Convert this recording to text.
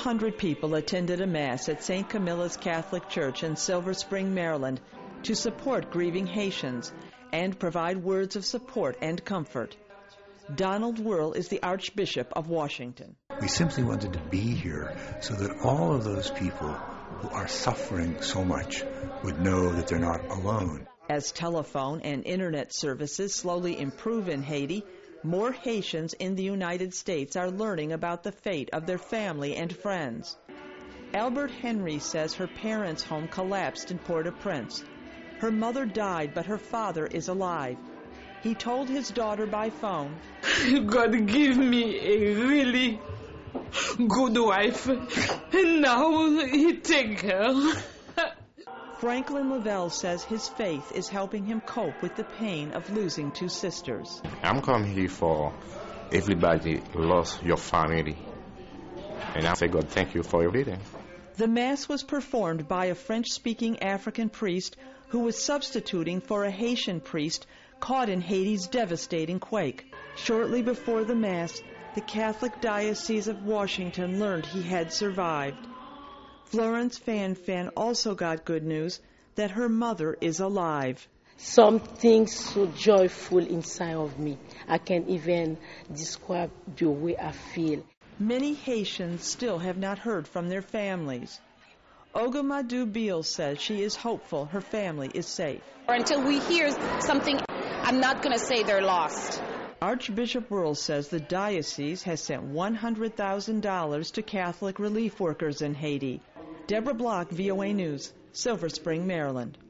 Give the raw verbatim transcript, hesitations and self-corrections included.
hundred people attended a Mass at Saint Camilla's Catholic Church in Silver Spring, Maryland, to support grieving Haitians and provide words of support and comfort. Donald Wuerl is the Archbishop of Washington. We simply wanted to be here so that all of those people who are suffering so much would know that they're not alone. As telephone and internet services slowly improve in Haiti, more Haitians in the United States are learning about the fate of their family and friends. Albert Henry says her parents' home collapsed in Port-au-Prince. Her mother died, but her father is alive. He told his daughter by phone, God give me a really good wife, and now he take her. Franklin Lavelle says his faith is helping him cope with the pain of losing two sisters. I'm coming here for everybody lost your family. And I say, God, thank you for everything. The Mass was performed by a French-speaking African priest who was substituting for a Haitian priest caught in Haiti's devastating quake. Shortly before the Mass, the Catholic Diocese of Washington learned he had survived. Florence Fan-Fan also got good news that her mother is alive. Something so joyful inside of me. I can't even describe the way I feel. Many Haitians still have not heard from their families. Ogamadou Beal says she is hopeful her family is safe. Until we hear something, I'm not going to say they're lost. Archbishop Wuerl says the diocese has sent one hundred thousand dollars to Catholic relief workers in Haiti. Deborah Block, V O A News, Silver Spring, Maryland.